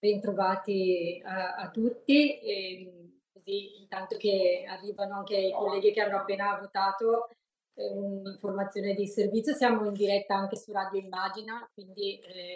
Bentrovati a tutti. Così intanto che arrivano anche i colleghi che hanno appena votato, un'informazione di servizio. Siamo in diretta anche su Radio Immagina, quindi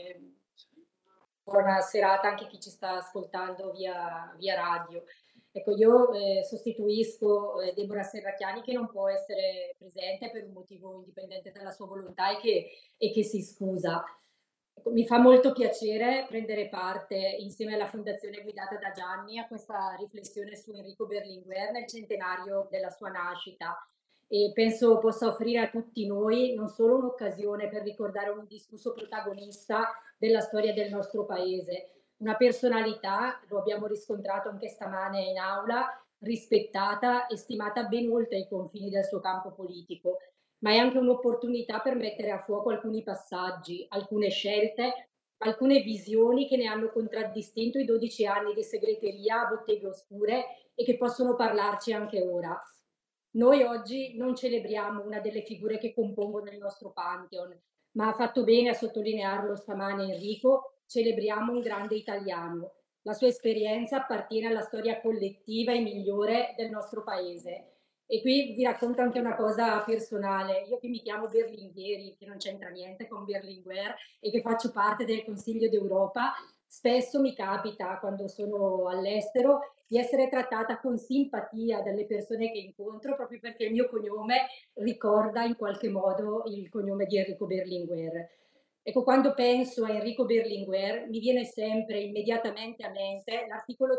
buona serata anche a chi ci sta ascoltando via radio. Ecco, io sostituisco Deborah Serracchiani, che non può essere presente per un motivo indipendente dalla sua volontà e che si scusa. Ecco, mi fa molto piacere prendere parte insieme alla fondazione guidata da Gianni a questa riflessione su Enrico Berlinguer nel centenario della sua nascita, e penso possa offrire a tutti noi non solo un'occasione per ricordare un indiscusso protagonista della storia del nostro paese, una personalità, lo abbiamo riscontrato anche stamane in aula, rispettata e stimata ben oltre i confini del suo campo politico, ma è anche un'opportunità per mettere a fuoco alcuni passaggi, alcune scelte, alcune visioni che ne hanno contraddistinto i 12 anni di segreteria a botteghe oscure e che possono parlarci anche ora. Noi oggi non celebriamo una delle figure che compongono il nostro Pantheon, ma ha fatto bene a sottolinearlo stamane Enrico, celebriamo un grande italiano. La sua esperienza appartiene alla storia collettiva e migliore del nostro paese. E qui vi racconto anche una cosa personale. Io che mi chiamo Berlinghieri, che non c'entra niente con Berlinguer, e che faccio parte del Consiglio d'Europa, spesso mi capita, quando sono all'estero, di essere trattata con simpatia dalle persone che incontro, proprio perché il mio cognome ricorda in qualche modo il cognome di Enrico Berlinguer. Ecco, quando penso a Enrico Berlinguer mi viene sempre immediatamente a mente l'articolo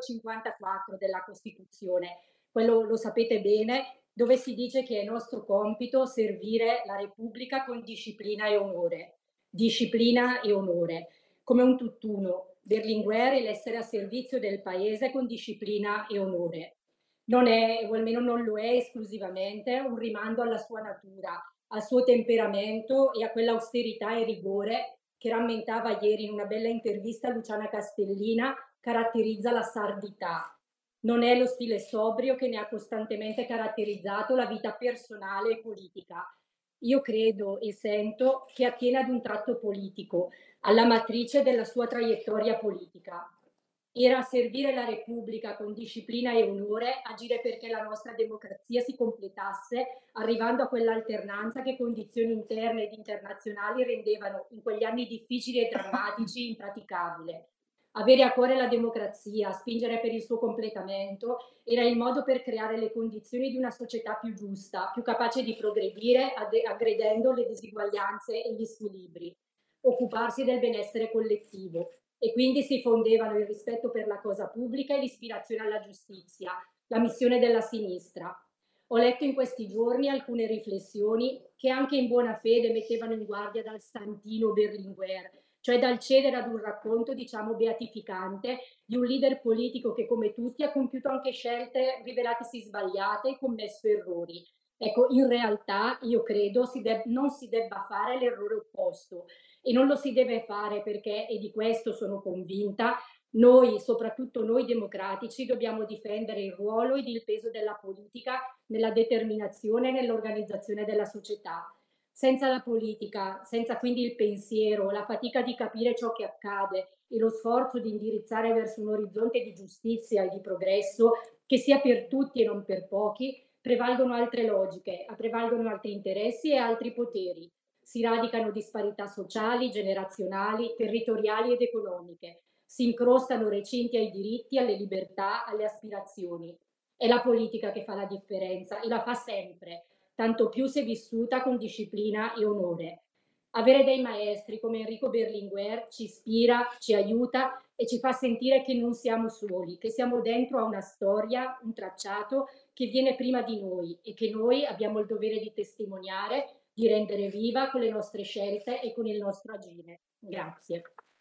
54 della Costituzione, quello lo sapete bene, dove si dice che è nostro compito servire la Repubblica con disciplina e onore. Disciplina e onore, come un tutt'uno. Berlinguer e l'essere a servizio del paese con disciplina e onore. Non è, o almeno non lo è esclusivamente, un rimando alla sua natura, al suo temperamento e a quell'austerità e rigore che rammentava ieri in una bella intervista a Luciana Castellina, caratterizza la sardità. Non è lo stile sobrio che ne ha costantemente caratterizzato la vita personale e politica. Io credo e sento che attiene ad un tratto politico, alla matrice della sua traiettoria politica. Era servire la Repubblica con disciplina e onore, agire perché la nostra democrazia si completasse, arrivando a quell'alternanza che condizioni interne ed internazionali rendevano in quegli anni difficili e drammatici impraticabile. Avere a cuore la democrazia, spingere per il suo completamento, era il modo per creare le condizioni di una società più giusta, più capace di progredire, aggredendo le disuguaglianze e gli squilibri, occuparsi del benessere collettivo. E quindi si fondevano il rispetto per la cosa pubblica e l'ispirazione alla giustizia, la missione della sinistra. Ho letto in questi giorni alcune riflessioni che anche in buona fede mettevano in guardia dal santino Berlinguer, cioè dal cedere ad un racconto, diciamo, beatificante di un leader politico che, come tutti, ha compiuto anche scelte rivelatesi sbagliate e commesso errori. Ecco, in realtà io credo non si debba fare l'errore opposto, e non lo si deve fare perché, e di questo sono convinta, noi, soprattutto noi democratici, dobbiamo difendere il ruolo ed il peso della politica nella determinazione e nell'organizzazione della società. Senza la politica, senza quindi il pensiero, la fatica di capire ciò che accade e lo sforzo di indirizzare verso un orizzonte di giustizia e di progresso che sia per tutti e non per pochi, prevalgono altre logiche, prevalgono altri interessi e altri poteri. Si radicano disparità sociali, generazionali, territoriali ed economiche. Si incrostano recinti ai diritti, alle libertà, alle aspirazioni. È la politica che fa la differenza e la fa sempre, tanto più se vissuta con disciplina e onore. Avere dei maestri come Enrico Berlinguer ci ispira, ci aiuta e ci fa sentire che non siamo soli, che siamo dentro a una storia, un tracciato che viene prima di noi e che noi abbiamo il dovere di testimoniare, di rendere viva con le nostre scelte e con il nostro agire. Grazie.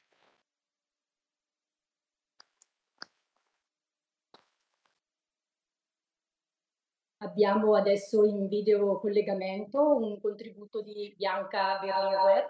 Abbiamo adesso in video collegamento un contributo di Bianca Berlinguer.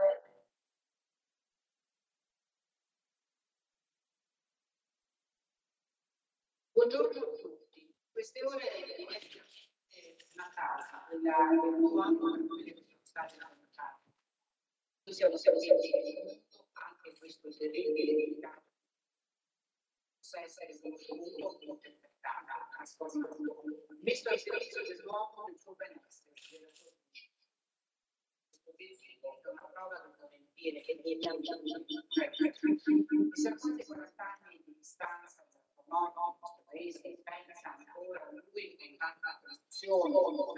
Buongiorno a tutti. Queste ore è una casa, quella del nuovo anno, quelle che sono state lamentate. Noi siamo sentiti anche questo terribile dedicato possa essere conosciuto o interpretata. Messo al servizio dell'uomo, del suo benessere, della sua vita. Questo principio è una prova che vuole dire che siamo quasi 40 anni di distanza dal nostro paese, che pensa ancora a lui con tanta attenzione,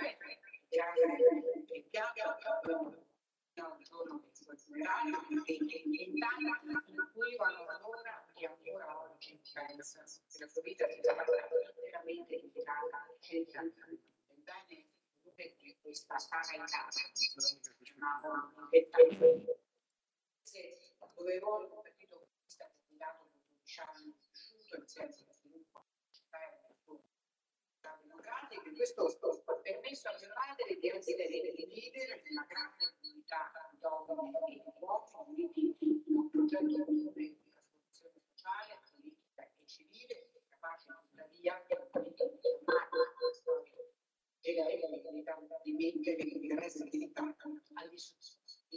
e piano un giorno che si considerano e in tanti in cui vanno ancora e ancora oggi pensa che la sua vita sia stata veramente dedicata alla scelta. Ebbene, questa stata in casa dove voi un partito comunista candidato per 12 anni cresciuto in senso di sviluppo democratico, questo ha permesso a mia madre di essere leader della grande comunità di donne e di uomini uniti in un progetto comune di trasformazione sociale, politica e civile, capace tuttavia di storia della legalità di mettere l'interesse militare al di sopra.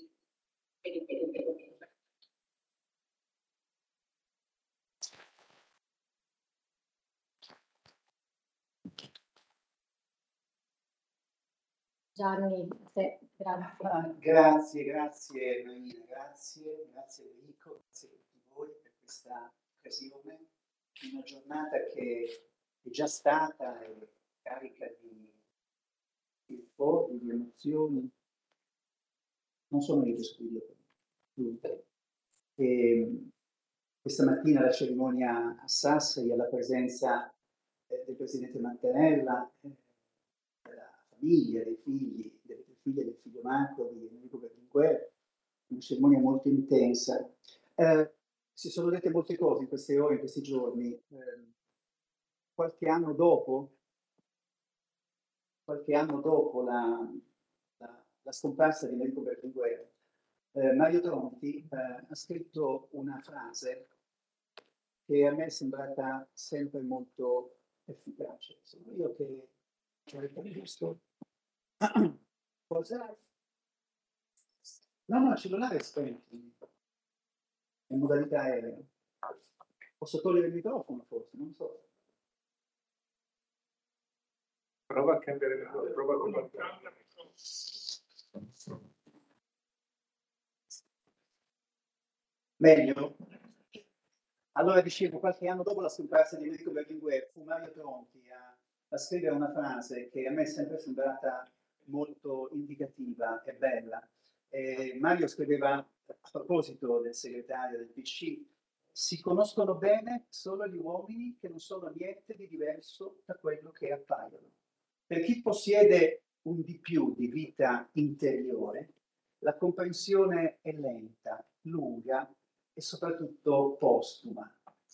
Gianni, a te, grazie. Grazie Marina, grazie Enrico, grazie a tutti voi per questa occasione, una giornata che è già stata carica di ricordi, di emozioni. Non sono io che scrivo, questa mattina la cerimonia a Sassari alla presenza del presidente Mattarella, della famiglia, dei figli, delle figlie del figlio Marco di Enrico Berlinguer, una cerimonia molto intensa. Si sono dette molte cose in queste ore, in questi giorni. Qualche anno dopo la scomparsa di Enrico Berlinguer, Mario Tronti ha scritto una frase che a me è sembrata sempre molto efficace. Sono io che ho visto. Cosa? No, il cellulare è spento, in modalità aereo. Posso togliere il microfono forse, non so. Prova a cambiare il microfono, prova con la Meglio? Allora dicevo, qualche anno dopo la scomparsa di Enrico Berlinguer fu Mario Tronti a scrivere una frase che a me è sempre sembrata molto indicativa e bella. Mario scriveva a proposito del segretario del PC: si conoscono bene solo gli uomini che non sono niente di diverso da quello che appaiono. Per chi possiede un di più di vita interiore, la comprensione è lenta, lunga e soprattutto postuma.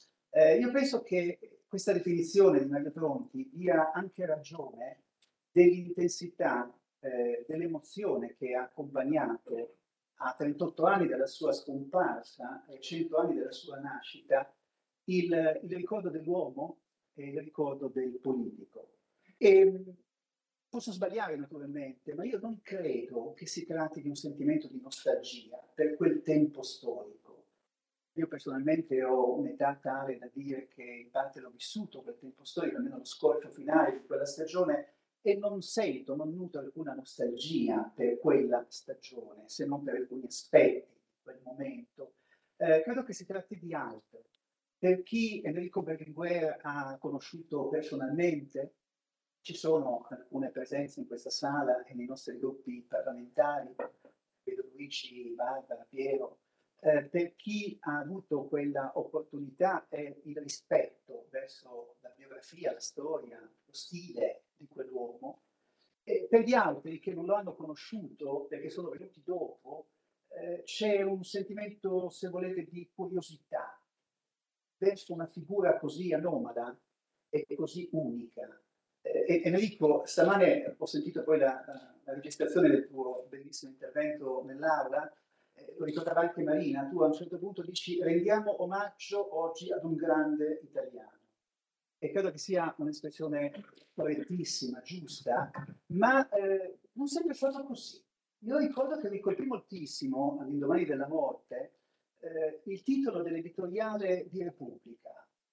Io penso che questa definizione di Mario Tronti dia anche ragione dell'intensità dell'emozione che ha accompagnato a 38 anni dalla sua scomparsa e 100 anni dalla sua nascita il ricordo dell'uomo e il ricordo del politico. E posso sbagliare naturalmente, ma io non credo che si tratti di un sentimento di nostalgia per quel tempo storico. Io personalmente ho un'età tale da dire che in parte l'ho vissuto quel tempo storico, almeno lo scorcio finale di quella stagione, e non nutro alcuna nostalgia per quella stagione, se non per alcuni aspetti di quel momento. Credo che si tratti di altro. Per chi Enrico Berlinguer ha conosciuto personalmente, ci sono alcune presenze in questa sala e nei nostri gruppi parlamentari, vedo Luigi, Barbara, Piero. Per chi ha avuto quella opportunità e il rispetto verso la biografia, la storia, lo stile di quell'uomo, e per gli altri che non lo hanno conosciuto perché sono venuti dopo, c'è un sentimento, se volete, di curiosità verso una figura così anomala e così unica. Enrico, stamane ho sentito poi la registrazione del tuo bellissimo intervento nell'aula, lo ricordava anche Marina, tu a un certo punto dici rendiamo omaggio oggi ad un grande italiano. E credo che sia un'espressione correttissima, giusta, ma non sempre è stato così. Io ricordo che mi colpì moltissimo, all'indomani della morte, il titolo dell'editoriale di Repubblica,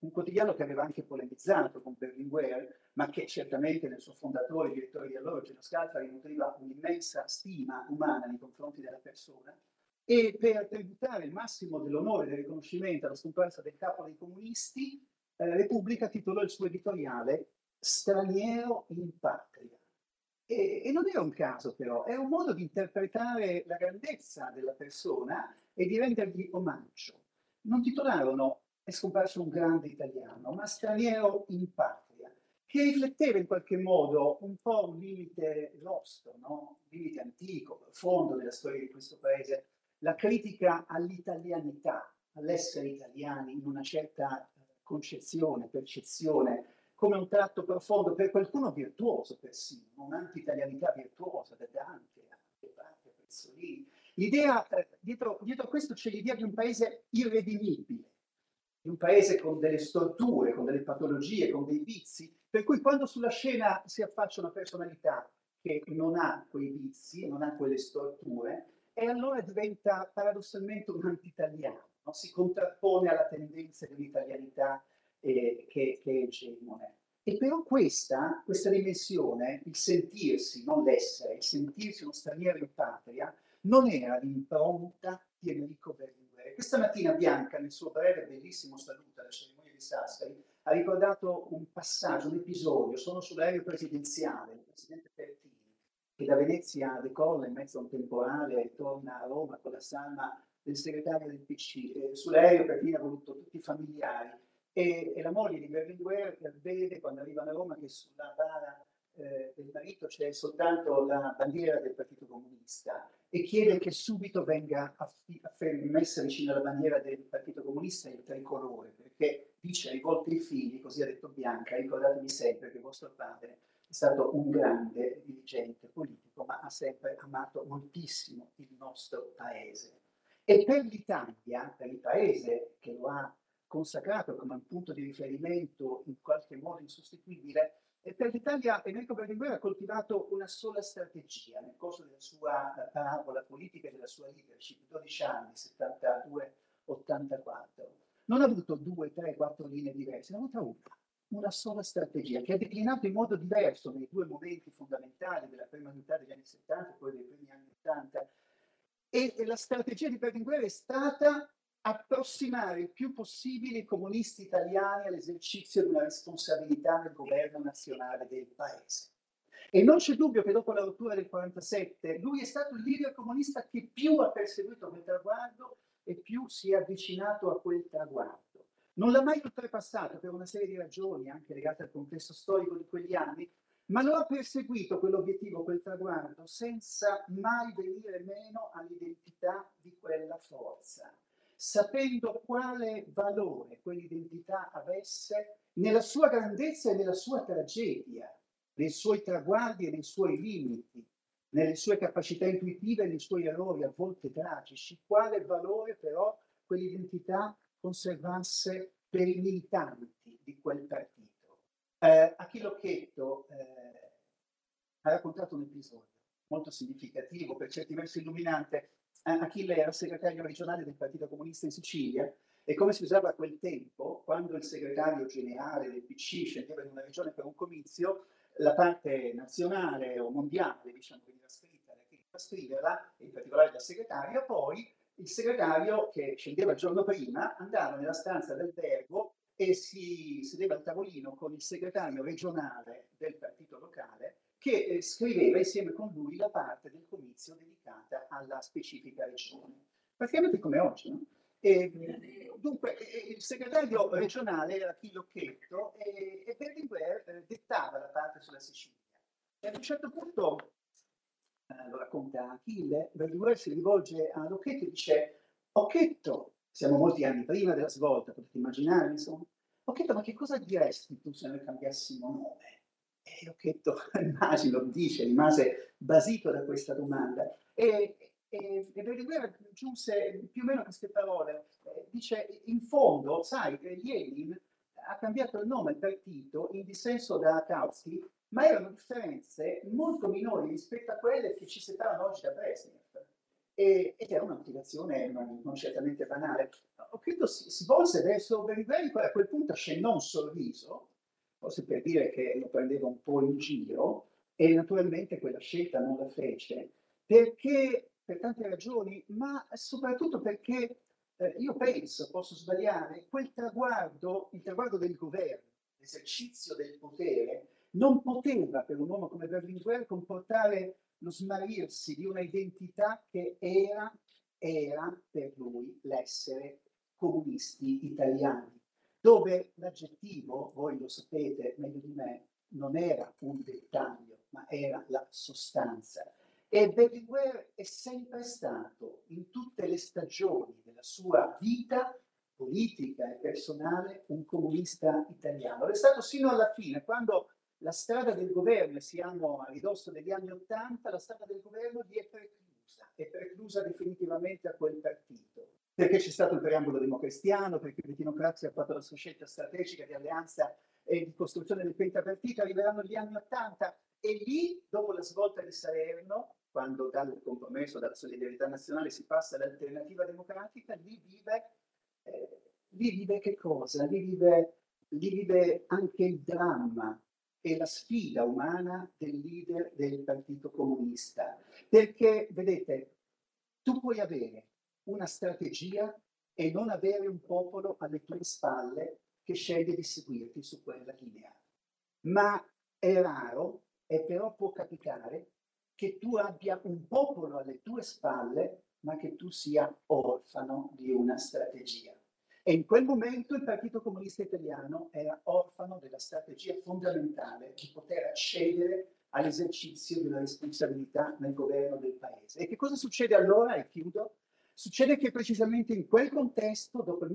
un quotidiano che aveva anche polemizzato con Berlinguer, ma che certamente nel suo fondatore, direttore di allora, Eugenio Scalfari, nutriva un'immensa stima umana nei confronti della persona, e per tributare il massimo dell'onore e del riconoscimento alla scomparsa del capo dei comunisti, Repubblica titolò il suo editoriale Straniero in patria. E non era un caso però, è un modo di interpretare la grandezza della persona e di rendergli omaggio. Non titolarono È scomparso un grande italiano, ma Straniero in patria, che rifletteva in qualche modo un po' un limite nostro, no? Un limite antico, profondo della storia di questo paese, la critica all'italianità, all'essere italiani in una certa concezione, percezione, come un tratto profondo, per qualcuno virtuoso persino, un'anti-italianità virtuosa da Dante a Petrarca, a Pasolini. L'idea, dietro a questo c'è l'idea di un paese irredimibile, di un paese con delle storture, con delle patologie, con dei vizi, per cui quando sulla scena si affaccia una personalità che non ha quei vizi, non ha quelle storture, e allora diventa paradossalmente un anti-italiano, no? Si contrappone alla tendenza dell'italianità che è egemone. E però questa dimensione, il sentirsi, non l'essere, il sentirsi uno straniero in patria, non era l'impronta di Enrico Berlinguer. Questa mattina Bianca, nel suo breve e bellissimo saluto alla cerimonia di Sassari, ha ricordato un passaggio, un episodio. Sono sull'aereo presidenziale, il presidente Pertini, che da Venezia decolla in mezzo a un temporale e torna a Roma con la salma del segretario del PC. Sull'aereo Pertini ha voluto tutti i familiari e la moglie di Berlinguer vede quando arrivano a Roma che sulla bara del marito c'è soltanto la bandiera del Partito Comunista e chiede che subito venga messa vicino alla bandiera del Partito Comunista il tricolore, perché dice rivolto ai figli, così ha detto Bianca, ricordatevi sempre che vostro padre è stato un grande dirigente politico, ma ha sempre amato moltissimo il nostro paese. E per l'Italia, per il paese che lo ha consacrato come un punto di riferimento in qualche modo insostituibile, e per l'Italia Enrico Berlinguer ha coltivato una sola strategia nel corso della sua parabola politica e della sua leadership, 12 anni, 72-84. Non ha avuto 2, 3, 4 linee diverse, ne ha avuta una sola strategia che ha declinato in modo diverso nei due momenti fondamentali della prima metà degli anni 70 e poi dei primi anni 80. E la strategia di Berlinguer è stata approssimare il più possibile i comunisti italiani all'esercizio di una responsabilità nel governo nazionale del paese. E non c'è dubbio che dopo la rottura del 47 lui è stato il leader comunista che più ha perseguito quel traguardo e più si è avvicinato a quel traguardo. Non l'ha mai oltrepassato per una serie di ragioni, anche legate al contesto storico di quegli anni, ma lo ha perseguito quell'obiettivo, quel traguardo, senza mai venire meno all'identità di quella forza, sapendo quale valore quell'identità avesse nella sua grandezza e nella sua tragedia, nei suoi traguardi e nei suoi limiti, nelle sue capacità intuitive e nei suoi errori a volte tragici, quale valore però quell'identità conservasse per i militanti di quel partito. Achille Occhetto ha raccontato un episodio molto significativo, per certi versi illuminante. Achille era segretario regionale del Partito Comunista in Sicilia e come si usava a quel tempo, quando il segretario generale del PC scendeva in una regione per un comizio, la parte nazionale o mondiale, diciamo, veniva scritta da chi doveva scriverla, in particolare dal segretario, poi il segretario che scendeva il giorno prima andava nella stanza d'albergo e si sedeva al tavolino con il segretario regionale del partito locale che scriveva insieme con lui la parte del comizio dedicata alla specifica regione. Praticamente come oggi, no? Dunque, il segretario regionale era Achille Occhetto e Berlinguer dettava la parte sulla Sicilia. E ad un certo punto, lo racconta Achille, Berlinguer si rivolge ad Occhetto e dice: Occhetto, siamo molti anni prima della svolta, potete immaginare, insomma. Occhetto, ma che cosa diresti tu se noi cambiassimo nome? E Occhetto, immagino, dice, rimase basito da questa domanda. E Berlinguer aggiunse più o meno queste parole. Dice, in fondo, sai, Lenin ha cambiato il nome al partito in dissenso da Kautsky, ma erano differenze molto minori rispetto a quelle che ci separano oggi da Brezhnev. ed è una motivazione non certamente banale. Credo si volse verso Berlinguer, poi a quel punto accennò un sorriso, forse per dire che lo prendeva un po' in giro, e naturalmente quella scelta non la fece, perché per tante ragioni, ma soprattutto perché io penso, posso sbagliare, quel traguardo, il traguardo del governo, l'esercizio del potere, non poteva per un uomo come Berlinguer comportare lo smarrirsi di una identità che era per lui l'essere comunisti italiani, dove l'aggettivo, voi lo sapete meglio di me, non era un dettaglio, ma era la sostanza. E Berlinguer è sempre stato, in tutte le stagioni della sua vita politica e personale, un comunista italiano. È stato sino alla fine, quando la strada del governo, e siamo a ridosso degli anni '80, la strada del governo gli è preclusa definitivamente a quel partito. Perché c'è stato il preambolo democristiano, perché Bettino Craxi ha fatto la sua scelta strategica di alleanza e di costruzione del pentapartito, arriveranno gli anni '80 e lì, dopo la svolta di Salerno, quando dal compromesso, dalla solidarietà nazionale si passa all'alternativa democratica, lì vive che cosa? Lì vive anche il dramma e la sfida umana del leader del Partito Comunista. Perché, vedete, tu puoi avere una strategia e non avere un popolo alle tue spalle che sceglie di seguirti su quella linea. Ma è raro, e però può capitare, che tu abbia un popolo alle tue spalle, ma che tu sia orfano di una strategia. E in quel momento il Partito Comunista Italiano era orfano della strategia fondamentale di poter accedere all'esercizio di una responsabilità nel governo del paese. E che cosa succede allora? E chiudo. Succede che precisamente in quel contesto, dopo il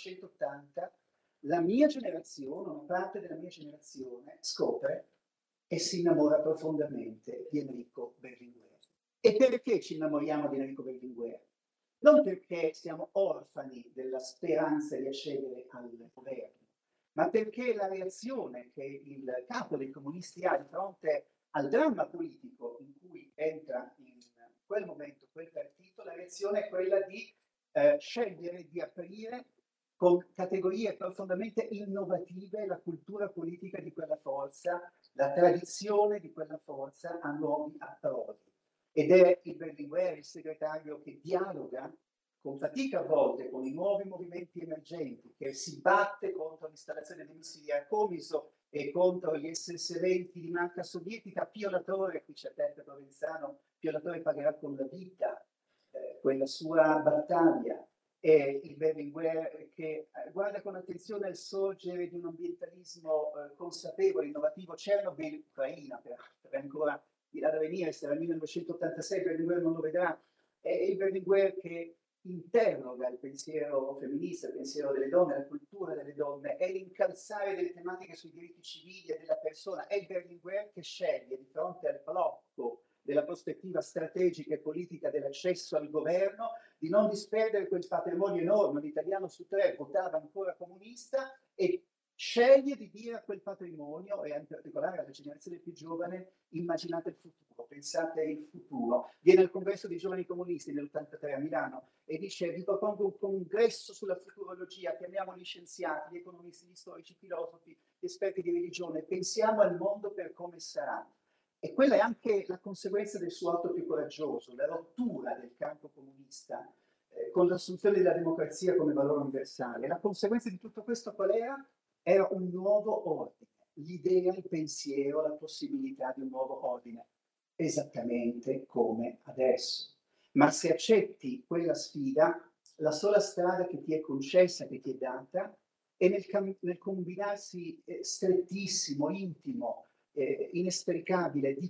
1980, la mia generazione, una parte della mia generazione, scopre e si innamora profondamente di Enrico Berlinguer. E perché ci innamoriamo di Enrico Berlinguer? Non perché siamo orfani della speranza di accedere al governo, ma perché la reazione che il capo dei comunisti ha di fronte al dramma politico in cui entra in quel momento quel partito, la reazione è quella di scegliere di aprire con categorie profondamente innovative la cultura politica di quella forza, la tradizione di quella forza a nuovi approdi. Ed è il Berlinguer, il segretario, che dialoga con fatica a volte con i nuovi movimenti emergenti, che si batte contro l'installazione dei missili a Comiso e contro gli SS-20 di marca sovietica. Pio La Torre, qui c'è Peppe Provenzano, Pio La Torre pagherà con la vita quella sua battaglia. E il Berlinguer che guarda con attenzione al sorgere di un ambientalismo consapevole, innovativo. Chernobyl, Ucraina, per ancora di là da venire, sarà il 1986, Berlinguer non lo vedrà. È il Berlinguer che interroga il pensiero femminista, il pensiero delle donne, la cultura delle donne, è l'incalzare delle tematiche sui diritti civili e della persona. È il Berlinguer che sceglie, di fronte al blocco della prospettiva strategica e politica dell'accesso al governo, di non disperdere quel patrimonio enorme. L'italiano su tre votava ancora comunista e sceglie di dire a quel patrimonio, e in particolare alla generazione più giovane, immaginate il futuro, pensate il futuro. Viene al congresso dei giovani comunisti nell'83 a Milano e dice: vi propongo un congresso sulla futurologia, chiamiamo gli scienziati, gli economisti, gli storici, i filosofi, gli esperti di religione, pensiamo al mondo per come sarà. E quella è anche la conseguenza del suo atto più coraggioso, la rottura del campo comunista con l'assunzione della democrazia come valore universale. La conseguenza di tutto questo qual era? Era un nuovo ordine, l'idea, il pensiero, la possibilità di un nuovo ordine, esattamente come adesso. Ma se accetti quella sfida, la sola strada che ti è concessa, che ti è data, è nel combinarsi strettissimo, intimo, inespericabile di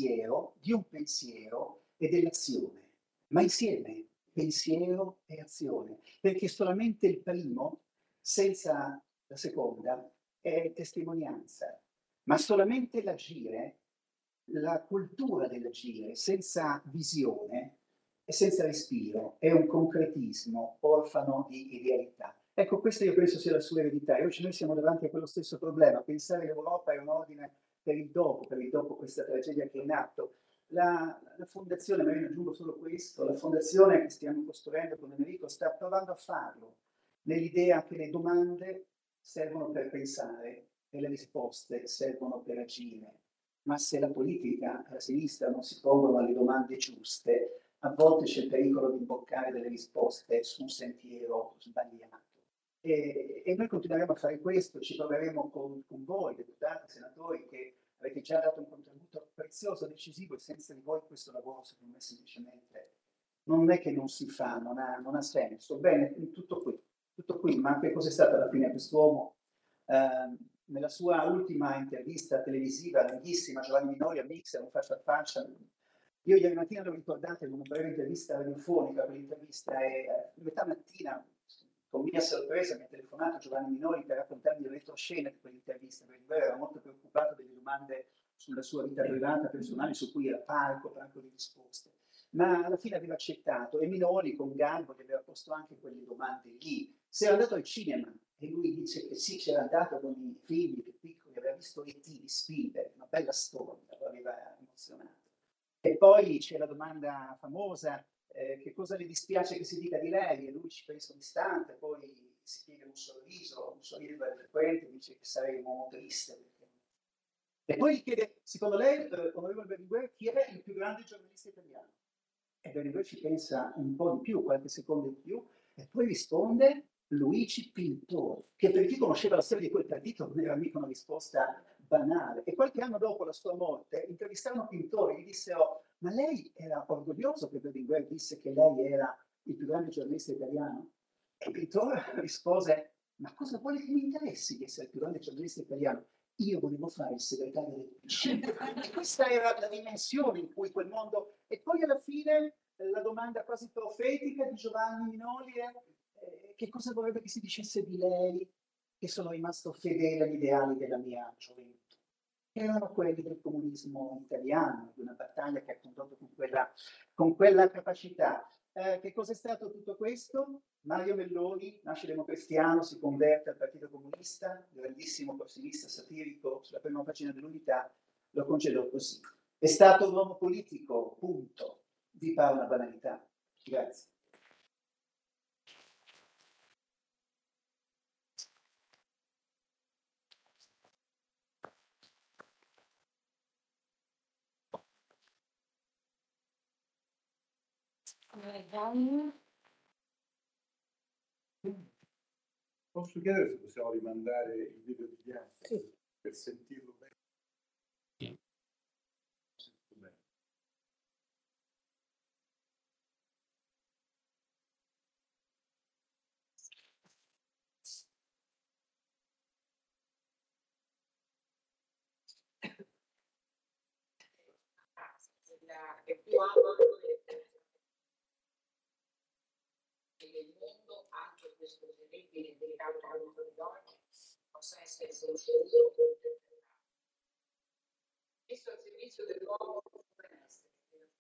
un pensiero e dell'azione, ma insieme, pensiero e azione, perché solamente il primo, senza la seconda, è testimonianza, ma solamente l'agire, la cultura dell'agire, senza visione e senza respiro, è un concretismo orfano di idealità. Ecco, questa io penso sia la sua eredità. E oggi noi siamo davanti a quello stesso problema. Pensare l'Europa è un ordine per il dopo questa tragedia che è in atto. La fondazione, magari aggiungo solo questo, la fondazione che stiamo costruendo con Enrico sta provando a farlo, nell'idea che le domande servono per pensare e le risposte servono per agire. Ma se la politica, la sinistra, non si pongono le domande giuste, a volte c'è il pericolo di imboccare delle risposte su un sentiero sbagliato. E noi continueremo a fare questo, ci proveremo con voi, deputati, senatori, che avete già dato un contributo prezioso, decisivo, e senza di voi questo lavoro, secondo me, semplicemente non è che non si fa, non ha senso. Bene, tutto qui, ma che cos'è stato alla fine quest'uomo? Nella sua ultima intervista televisiva, lunghissima, Giovanni Minori a Mixer, un faccia a faccia, io ieri mattina l'ho ricordata in una breve intervista radiofonica, quell'intervista è metà mattina, con mia sorpresa mi ha telefonato Giovanni Minori per raccontarmi le retroscene di quell'intervista, perché lui era molto preoccupato delle domande sulla sua vita privata, personale, su cui era parco di risposte. Ma alla fine aveva accettato e Minori con garbo gli aveva posto anche quelle domande lì. Si era andato al cinema e lui dice che sì, c'era andato con i figli più piccoli, aveva visto E.T. di Spielberg, una bella storia, lo aveva emozionato. E poi c'è la domanda famosa, che cosa le dispiace che si dica di lei? E lui ci pensa un istante, poi si piega un sorriso frequente, dice che sarei un uomo triste. E poi gli chiede, secondo lei, onorevole Berlinguer, chi è il più grande giornalista italiano? E Berlinguer ci pensa un po' di più, qualche secondo in più, e poi risponde Luigi Pintor, che per chi conosceva la storia di quel partito non era mica una risposta banale. E qualche anno dopo la sua morte intervistarono Pintor e gli dissero: ma lei era orgoglioso che Berlinguer disse che lei era il più grande giornalista italiano? E Pintor rispose: ma cosa vuole che mi interessi di essere il più grande giornalista italiano? Io volevo fare il segretario del PC. E questa era la dimensione in cui quel mondo... E poi alla fine la domanda quasi profetica di Giovanni Minoli è che cosa vorrebbe che si dicesse di lei, che sono rimasto fedele agli ideali della mia gioventù. Erano quelli del comunismo italiano, di una battaglia che ha condotto con quella capacità. Che cosa è stato tutto questo? Mario Melloni nasce democristiano, si converte al Partito Comunista, grandissimo prossimista satirico sulla prima pagina dell'Unità, lo concedò così. È stato un uomo politico, punto. Vi pare una banalità. Grazie. Posso chiedere se possiamo rimandare il video di Bianca? Sì. Per sentirlo bene? Sì. Bene. Che più amo del mondo, anche questo terribile e delicato momento di oggi, possa essere solucionato. Messo al servizio dell'uomo benessere.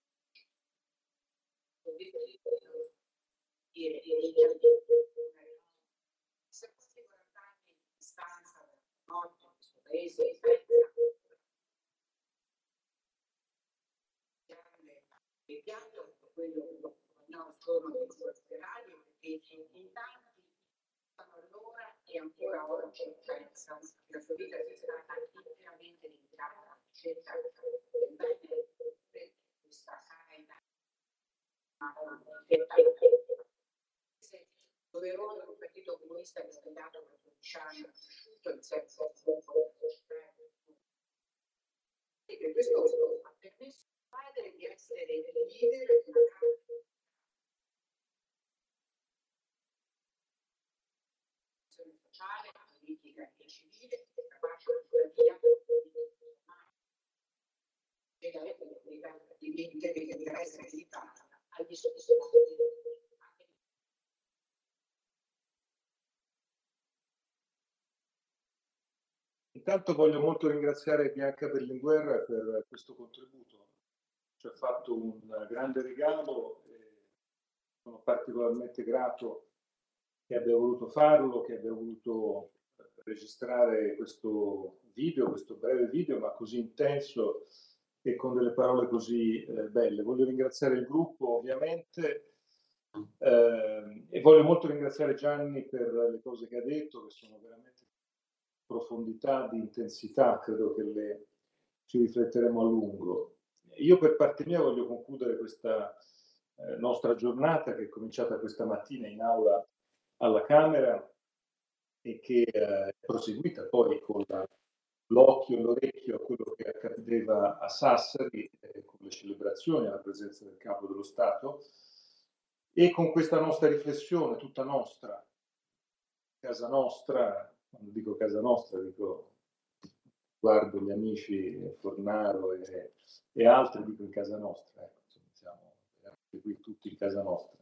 Se questi 40 anni di distanza dalla morte in questo paese, il pianto è quello che no, sono dei radio, perché in tanti fanno allora e ancora oggi pensano che la sua vita sia stata interamente dedicata alla ricerca del bene per questa carità. Doveroso un partito comunista che è stato per 12 anni tutto il senso e per questo ha permesso al padre di essere il leader di una grande sociale, politica e civile, capace di essere citata agli soddisfatti. Intanto voglio molto ringraziare Bianca Berlinguer per questo contributo. Ci ha fatto un grande regalo e sono particolarmente grato che abbia voluto farlo, che abbia voluto registrare questo video, questo breve video, ma così intenso e con delle parole così belle. Voglio ringraziare il gruppo ovviamente e voglio molto ringraziare Gianni per le cose che ha detto, che sono veramente di profondità, di intensità, credo che ci rifletteremo a lungo. Io per parte mia voglio concludere questa nostra giornata che è cominciata questa mattina in aula alla Camera e che è proseguita poi con l'occhio e l'orecchio a quello che accadeva a Sassari con le celebrazioni alla presenza del Capo dello Stato e con questa nostra riflessione, tutta nostra, casa nostra, quando dico casa nostra dico guardo gli amici Fornaro e altri, dico in casa nostra, ecco, insomma, siamo veramente qui tutti in casa nostra.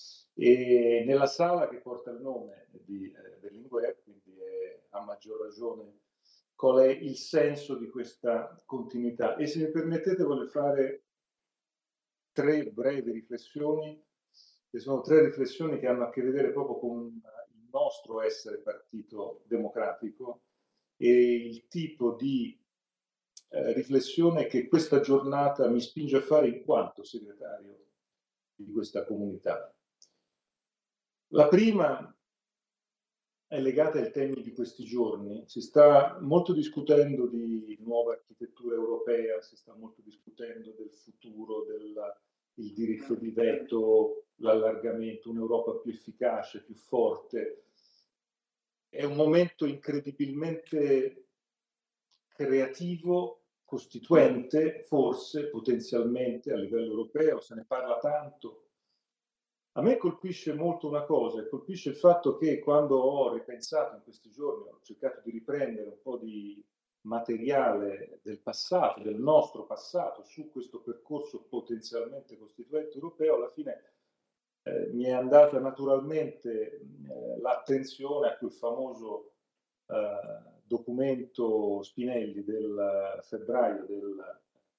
E nella sala che porta il nome di Berlinguer, quindi a maggior ragione qual è il senso di questa continuità. E se mi permettete voglio fare 3 brevi riflessioni, che sono 3 riflessioni che hanno a che vedere proprio con il nostro essere partito democratico e il tipo di riflessione che questa giornata mi spinge a fare in quanto segretario di questa comunità. La prima è legata ai temi di questi giorni. Si sta molto discutendo di nuova architettura europea, si sta molto discutendo del futuro, del diritto di veto, l'allargamento, un'Europa più efficace, più forte. È un momento incredibilmente creativo, costituente, forse, potenzialmente a livello europeo, se ne parla tanto. A me colpisce molto una cosa, colpisce il fatto che quando ho ripensato in questi giorni, ho cercato di riprendere un po' di materiale del passato, del nostro passato, su questo percorso potenzialmente costituente europeo, alla fine mi è andata naturalmente l'attenzione a quel famoso documento Spinelli del febbraio del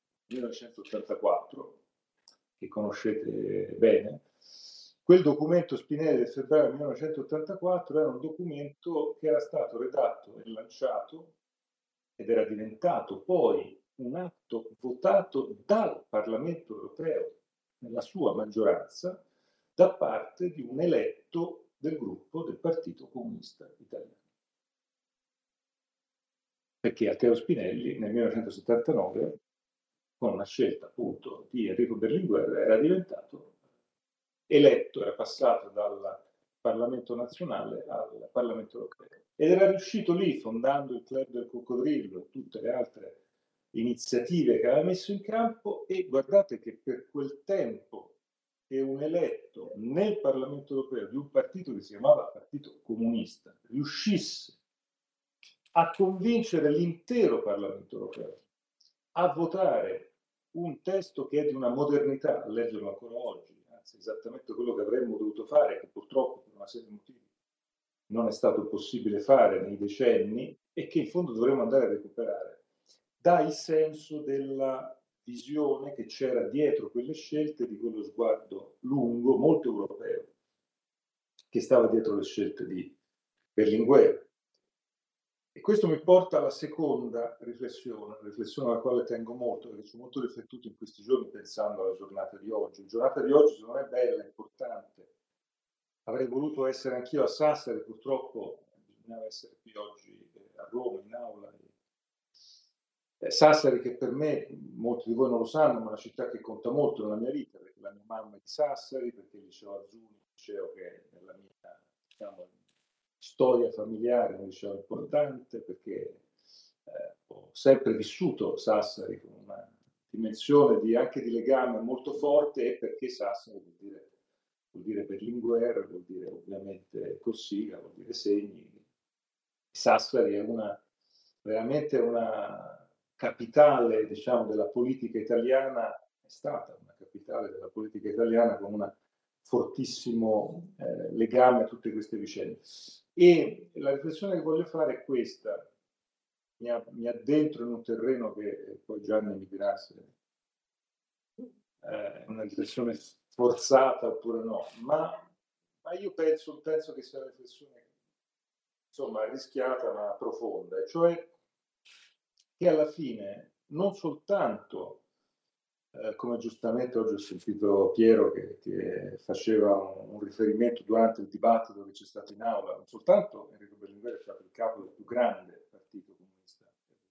1984, che conoscete bene. Quel documento Spinelli del febbraio 1984 era un documento che era stato redatto e lanciato ed era diventato poi un atto votato dal Parlamento europeo nella sua maggioranza da parte di un eletto del gruppo del Partito Comunista Italiano. Perché Matteo Spinelli nel 1979, con una scelta appunto di Enrico Berlinguer, era diventato eletto, era passato dal Parlamento nazionale al Parlamento europeo ed era riuscito lì, fondando il Club del Coccodrillo e tutte le altre iniziative che aveva messo in campo, e guardate che per quel tempo che un eletto nel Parlamento europeo di un partito che si chiamava Partito Comunista riuscisse a convincere l'intero Parlamento europeo a votare un testo che è di una modernità, a leggerlo ancora oggi, anzi esattamente quello che avremmo dovuto fare, che purtroppo per una serie di motivi non è stato possibile fare nei decenni e che in fondo dovremmo andare a recuperare, dà il senso della visione che c'era dietro quelle scelte, di quello sguardo lungo, molto europeo, che stava dietro le scelte di Berlinguer. E questo mi porta alla seconda riflessione alla quale tengo molto, perché sono molto riflettuto in questi giorni pensando alla giornata di oggi. La giornata di oggi secondo me è bella, importante. Avrei voluto essere anch'io a Sassari, purtroppo bisognava essere qui oggi a Roma, in aula. Sassari, che per me, molti di voi non lo sanno, ma è una città che conta molto nella mia vita, perché la mia mamma è di Sassari, perché il liceo Azzurri, il liceo che è nella mia, diciamo, storia familiare, un liceo importante, perché ho sempre vissuto Sassari con una dimensione anche di legame molto forte, e perché Sassari vuol dire Berlinguer, vuol dire ovviamente Cossiga, vuol dire Segni. Sassari è veramente una capitale, diciamo, della politica italiana, è stata una capitale della politica italiana con un fortissimo legame a tutte queste vicende. E la riflessione che voglio fare è questa, mi addentro in un terreno che poi Gianni mi dirà se è una riflessione forzata oppure no, ma io penso che sia una riflessione insomma rischiata ma profonda, e cioè che alla fine non soltanto come giustamente oggi ho sentito Piero che faceva un riferimento durante il dibattito che c'è stato in aula, non soltanto Enrico Berlinguer è stato il capo del più grande partito comunista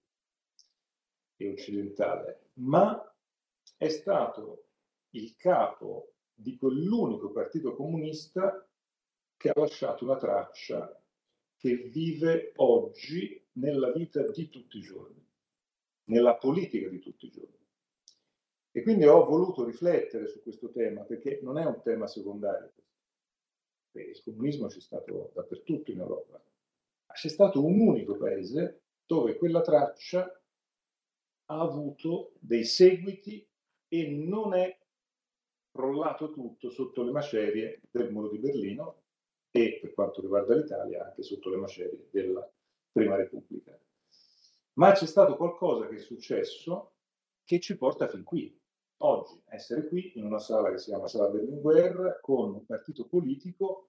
e occidentale, ma è stato il capo di quell'unico partito comunista che ha lasciato una traccia che vive oggi nella vita di tutti i giorni, nella politica di tutti i giorni. E quindi ho voluto riflettere su questo tema, perché non è un tema secondario. Il comunismo c'è stato dappertutto in Europa. C'è stato un unico paese dove quella traccia ha avuto dei seguiti e non è crollato tutto sotto le macerie del muro di Berlino e, per quanto riguarda l'Italia, anche sotto le macerie della Prima Repubblica. Ma c'è stato qualcosa che è successo che ci porta fin qui. Oggi essere qui in una sala che si chiama Sala Berlinguer con un partito politico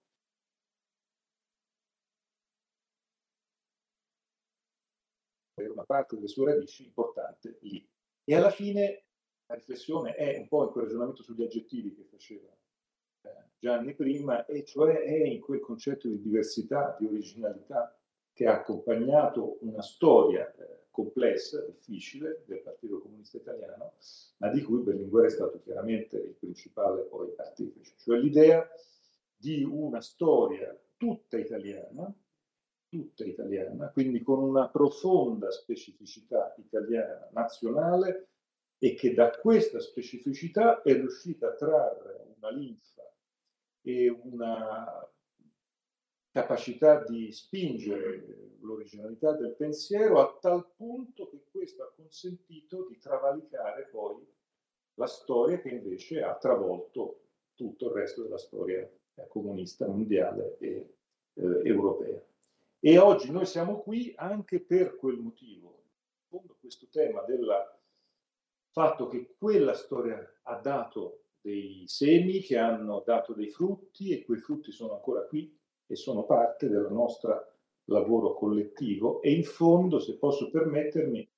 per una parte delle sue radici importante lì. E alla fine la riflessione è un po' in quel ragionamento sugli aggettivi che faceva Gianni prima, e cioè è in quel concetto di diversità, di originalità che ha accompagnato una storia complessa, difficile del Partito Comunista Italiano, ma di cui Berlinguer è stato chiaramente il principale poi artefice, cioè l'idea di una storia tutta italiana, quindi con una profonda specificità italiana nazionale, e che da questa specificità è riuscita a trarre una linfa e una capacità di spingere l'originalità del pensiero a tal punto che questo ha consentito di travalicare poi la storia che invece ha travolto tutto il resto della storia comunista mondiale e europea. E oggi noi siamo qui anche per quel motivo. In fondo questo tema del fatto che quella storia ha dato dei semi che hanno dato dei frutti e quei frutti sono ancora qui e sono parte del nostro lavoro collettivo, e in fondo, se posso permettermi,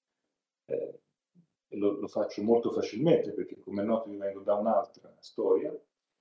lo faccio molto facilmente perché come è noto io vengo da un'altra storia,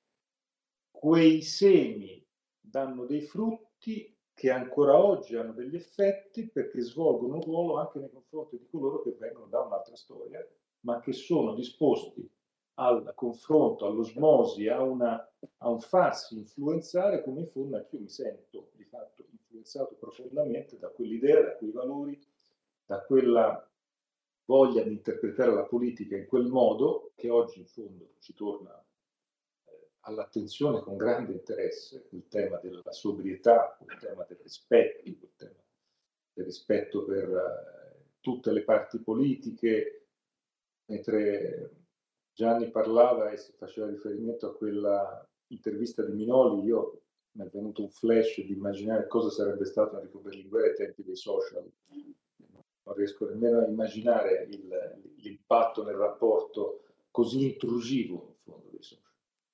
quei semi danno dei frutti che ancora oggi hanno degli effetti perché svolgono un ruolo anche nei confronti di coloro che vengono da un'altra storia, ma che sono disposti al confronto, all'osmosi, a un farsi influenzare, come in fondo anch'io mi sento di fatto influenzato profondamente da quell'idea, da quei valori, da quella voglia di interpretare la politica in quel modo che oggi in fondo ci torna all'attenzione con grande interesse, il tema della sobrietà, il tema del rispetto, il tema del rispetto per tutte le parti politiche. Mentre Gianni parlava e si faceva riferimento a quella intervista di Minoli, io mi è venuto un flash di immaginare cosa sarebbe stato Enrico Berlinguer ai tempi dei social. Non riesco nemmeno a immaginare l'impatto nel rapporto così intrusivo in fondo dei social,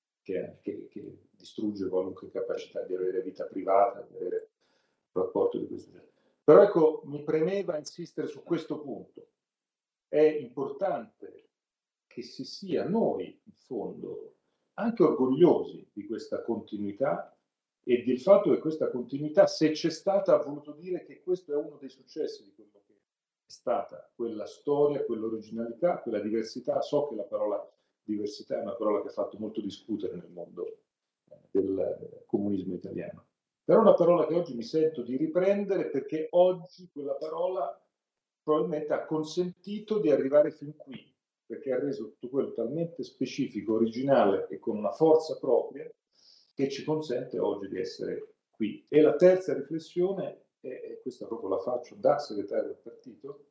che distrugge qualunque capacità di avere vita privata, di avere un rapporto di questo genere. Però ecco, mi premeva insistere su questo punto. È importante che si sia noi, in fondo, anche orgogliosi di questa continuità e del fatto che questa continuità, se c'è stata, ha voluto dire che questo è uno dei successi di quello che è stata quella storia, quell'originalità, quella diversità. So che la parola diversità è una parola che ha fatto molto discutere nel mondo del comunismo italiano. Però è una parola che oggi mi sento di riprendere perché oggi quella parola probabilmente ha consentito di arrivare fin qui, perché ha reso tutto quello talmente specifico, originale e con una forza propria che ci consente oggi di essere qui. E la terza riflessione, e questa proprio la faccio da segretario del partito,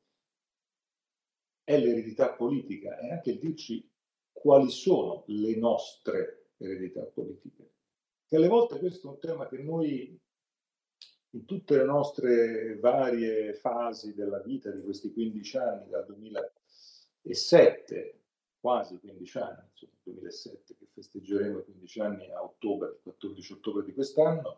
è l'eredità politica e anche il dirci quali sono le nostre eredità politiche. Che alle volte questo è un tema che noi, in tutte le nostre varie fasi della vita di questi 15 anni, dal 2007, quasi 15 anni, insomma, 2007 che festeggeremo i 15 anni a ottobre, il 14 ottobre di quest'anno,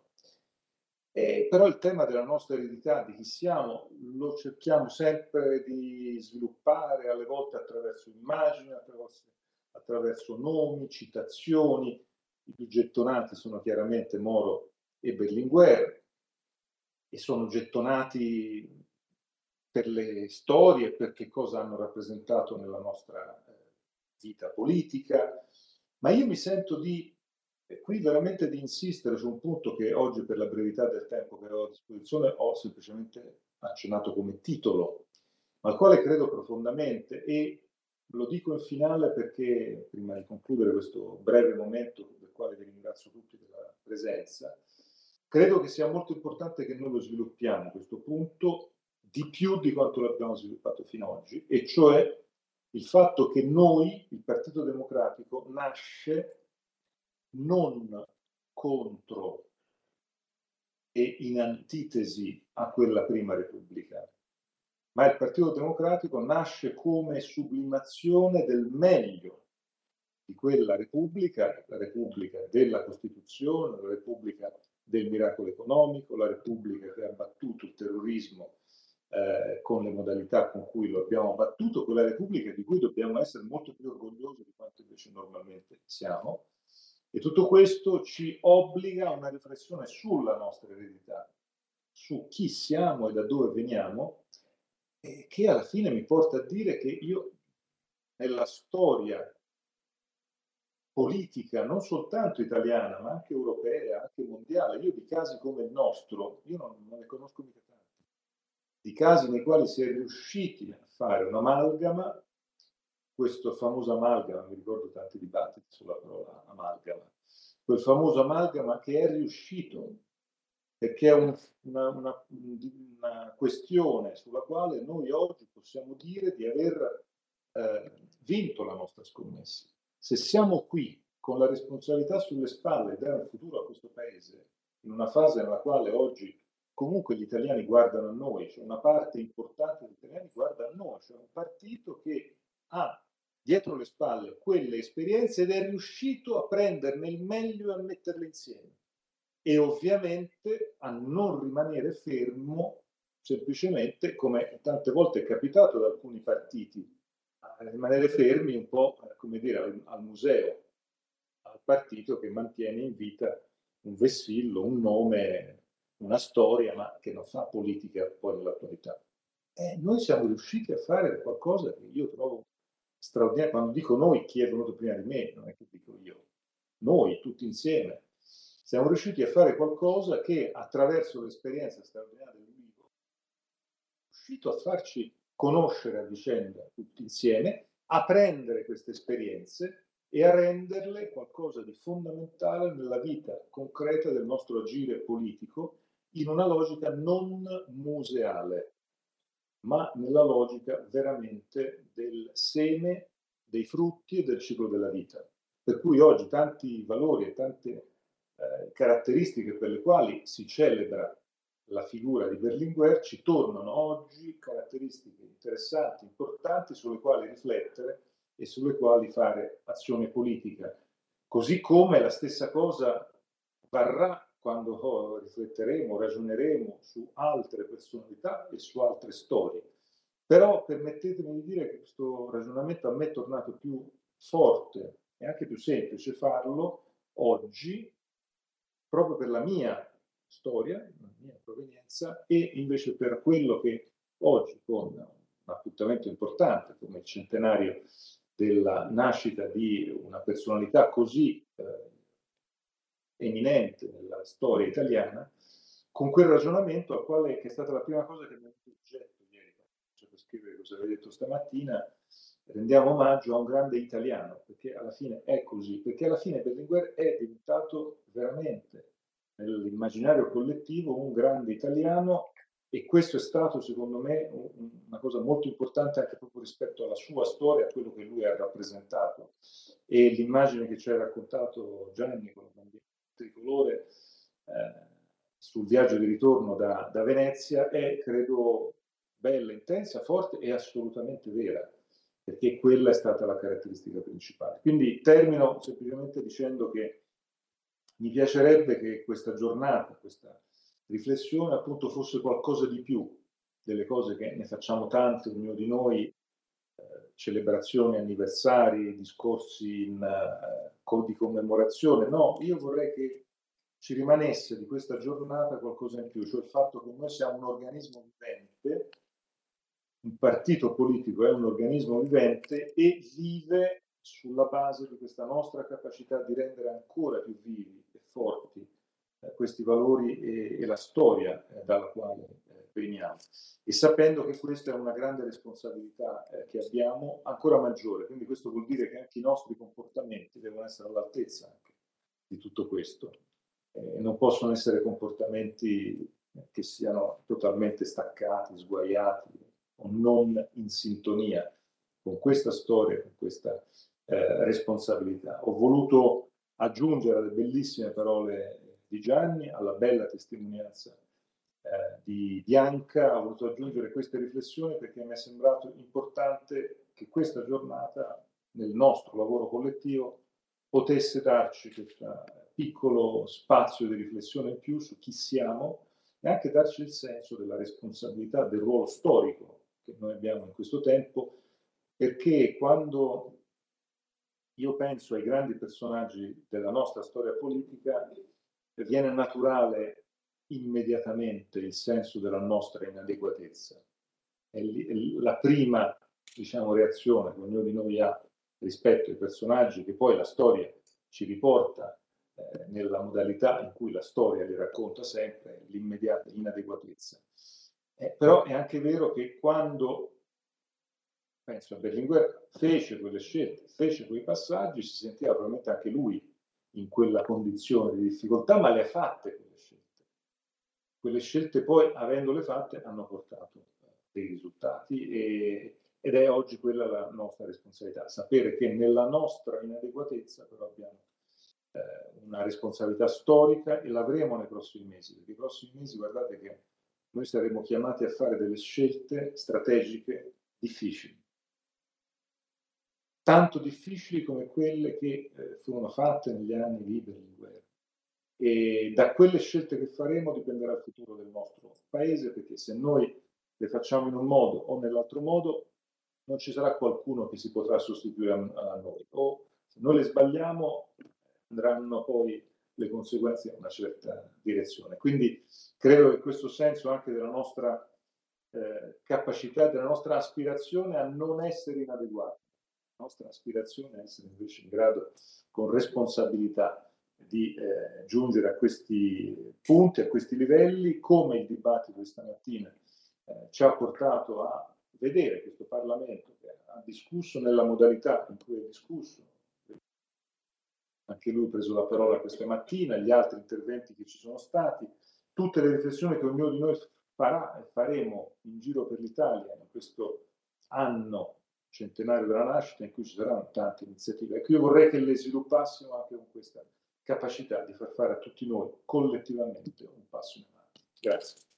però il tema della nostra eredità, di chi siamo, lo cerchiamo sempre di sviluppare, alle volte attraverso immagini, attraverso nomi, citazioni. I più gettonati sono chiaramente Moro e Berlinguer, e sono gettonati per le storie, per che cosa hanno rappresentato nella nostra vita politica, ma io mi sento qui veramente di insistere su un punto che oggi, per la brevità del tempo che ho a disposizione, ho semplicemente accennato come titolo, ma al quale credo profondamente, e lo dico in finale perché, prima di concludere questo breve momento, del quale vi ringrazio tutti della presenza, credo che sia molto importante che noi lo sviluppiamo, questo punto, di più di quanto l'abbiamo sviluppato fino ad oggi, e cioè il fatto che noi, il Partito Democratico, nasce non contro e in antitesi a quella prima Repubblica, ma il Partito Democratico nasce come sublimazione del meglio di quella Repubblica, la Repubblica della Costituzione, la Repubblica del miracolo economico, la Repubblica che ha battuto il terrorismo con le modalità con cui lo abbiamo battuto, quella Repubblica di cui dobbiamo essere molto più orgogliosi di quanto invece normalmente siamo. E tutto questo ci obbliga a una riflessione sulla nostra eredità, su chi siamo e da dove veniamo, che alla fine mi porta a dire che io, nella storia politica, non soltanto italiana, ma anche europea, anche mondiale, io di casi come il nostro, io non ne conosco mica tanti, di casi nei quali si è riusciti a fare un'amalgama, questo famoso amalgama, mi ricordo tanti dibattiti sulla parola amalgama, quel famoso amalgama che è riuscito, perché è una questione sulla quale noi oggi possiamo dire di aver vinto la nostra scommessa. Se siamo qui con la responsabilità sulle spalle di dare un futuro a questo Paese, in una fase nella quale oggi comunque gli italiani guardano a noi, c'è una parte importante degli italiani guarda a noi, c'è un partito che ha dietro le spalle quelle esperienze ed è riuscito a prenderne il meglio e a metterle insieme. E ovviamente a non rimanere fermo semplicemente, come tante volte è capitato ad alcuni partiti, a rimanere fermi un po', come dire, al museo, al partito che mantiene in vita un vessillo, un nome, una storia, ma che non fa politica poi nell'attualità. Noi siamo riusciti a fare qualcosa che io trovo straordinario. Quando dico noi, chi è venuto prima di me, non è che dico io. Noi, tutti insieme, siamo riusciti a fare qualcosa che, attraverso l'esperienza straordinaria dell'Ulivo, è riuscito a farci conoscere a vicenda tutti insieme, a prendere queste esperienze e a renderle qualcosa di fondamentale nella vita concreta del nostro agire politico, in una logica non museale, ma nella logica veramente del seme, dei frutti e del ciclo della vita. Per cui oggi tanti valori e tante caratteristiche per le quali si celebra la figura di Berlinguer ci tornano oggi, caratteristiche interessanti, importanti, sulle quali riflettere e sulle quali fare azione politica. Così come la stessa cosa varrà quando rifletteremo, ragioneremo su altre personalità e su altre storie. Però permettetemi di dire che questo ragionamento a me è tornato più forte e anche più semplice farlo oggi, proprio per la mia storia, la mia provenienza, e invece per quello che oggi, con un appuntamento importante come il centenario della nascita di una personalità così eminente nella storia italiana, con quel ragionamento al quale, che è stata la prima cosa che mi ha detto oggetto ieri, cioè per scrivere cosa avevo detto stamattina, rendiamo omaggio a un grande italiano, perché alla fine è così, perché alla fine Berlinguer è diventato veramente nell'immaginario collettivo un grande italiano, e questo è stato secondo me una cosa molto importante anche proprio rispetto alla sua storia, a quello che lui ha rappresentato. E l'immagine che ci ha raccontato Gianni con la bandiera tricolore sul viaggio di ritorno da Venezia è, credo, bella, intensa, forte e assolutamente vera, perché quella è stata la caratteristica principale. Quindi termino semplicemente dicendo che mi piacerebbe che questa giornata, questa riflessione appunto fosse qualcosa di più delle cose che ne facciamo tante, ognuno di noi, celebrazioni, anniversari, discorsi di commemorazione. No, io vorrei che ci rimanesse di questa giornata qualcosa in più, cioè il fatto che noi siamo un organismo vivente, un partito politico è un organismo vivente e vive sulla base di questa nostra capacità di rendere ancora più vivi e forti questi valori e la storia dalla quale veniamo, e sapendo che questa è una grande responsabilità che abbiamo, ancora maggiore. Quindi questo vuol dire che anche i nostri comportamenti devono essere all'altezza anche di tutto questo. Non possono essere comportamenti che siano totalmente staccati, sguaiati o non in sintonia con questa storia, con questa responsabilità. Ho voluto aggiungere alle bellissime parole di Gianni, alla bella testimonianza di Bianca, ho voluto aggiungere queste riflessioni perché mi è sembrato importante che questa giornata nel nostro lavoro collettivo potesse darci questo piccolo spazio di riflessione in più su chi siamo e anche darci il senso della responsabilità del ruolo storico che noi abbiamo in questo tempo, perché quando io penso ai grandi personaggi della nostra storia politica viene naturale immediatamente il senso della nostra inadeguatezza. È la prima, diciamo, reazione che ognuno di noi ha rispetto ai personaggi che poi la storia ci riporta nella modalità in cui la storia li racconta sempre, l'immediata inadeguatezza. Però è anche vero che quando, penso a Berlinguer, fece quelle scelte, fece quei passaggi, si sentiva probabilmente anche lui in quella condizione di difficoltà, ma le ha fatte quelle scelte. Quelle scelte poi, avendole fatte, hanno portato dei risultati ed è oggi quella la nostra responsabilità, sapere che nella nostra inadeguatezza però abbiamo una responsabilità storica e l'avremo nei prossimi mesi, perché i prossimi mesi, guardate che noi saremo chiamati a fare delle scelte strategiche difficili, tanto difficili come quelle che furono fatte negli anni di Berlinguer. E da quelle scelte che faremo dipenderà il futuro del nostro paese, perché se noi le facciamo in un modo o nell'altro modo non ci sarà qualcuno che si potrà sostituire a noi, o se noi le sbagliamo andranno poi le conseguenze in una certa direzione. Quindi credo che questo senso anche della nostra capacità, della nostra aspirazione a non essere inadeguati, la nostra aspirazione a essere invece in grado, con responsabilità, di giungere a questi punti, a questi livelli, come il dibattito di stamattina ci ha portato a vedere questo Parlamento che ha discusso nella modalità in cui è discusso. Anche lui ha preso la parola questa mattina, gli altri interventi che ci sono stati, tutte le riflessioni che ognuno di noi farà e faremo in giro per l'Italia in questo anno centenario della nascita, in cui ci saranno tante iniziative. Ecco, io vorrei che le sviluppassimo anche con questa capacità di far fare a tutti noi collettivamente un passo in avanti. Grazie.